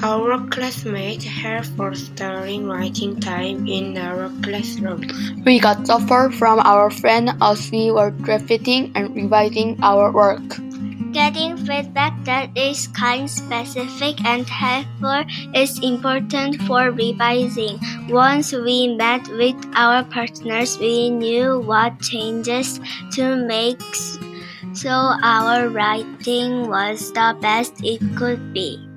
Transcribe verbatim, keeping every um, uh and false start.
Our classmates helped fostering writing time in our classroom. We got support from our friends as we were drafting and revising our work. Getting feedback that is kind, specific, and helpful is important for revising. Once we met with our partners, we knew what changes to make so our writing was the best it could be.